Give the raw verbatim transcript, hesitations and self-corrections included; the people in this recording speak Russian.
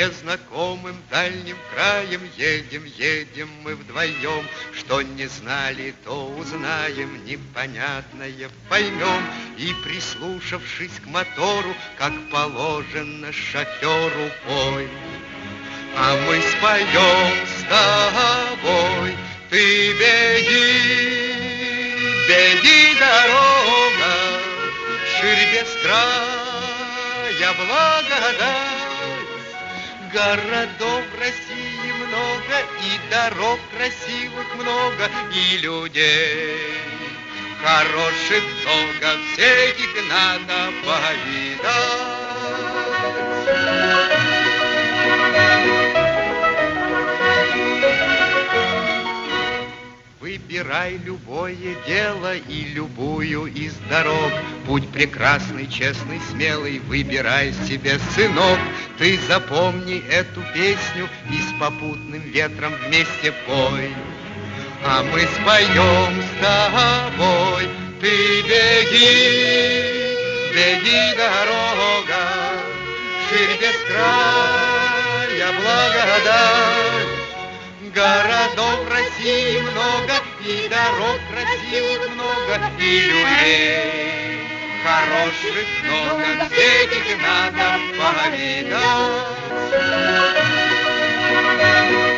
незнакомым дальним краем едем, едем мы вдвоем. Что не знали, то узнаем, непонятное поймем. И, прислушавшись к мотору, как положено шоферу, пой. А мы споем с тобой. Ты беги, беги, дорога, ширь без края, благодать. Городов в России много, и дорог красивых много, и людей хороших много, всех их надо повидать. Выбирай любое дело и любую из дорог. Путь прекрасный, честный, смелый, выбирай себе, сынок. Ты запомни эту песню и с попутным ветром вместе пой. А мы споем с тобой. Ты беги, беги, дорога, ширь без края, благодать. Городов в России много, и дорог красивых много, и людей хороших много, всех их надо повидать.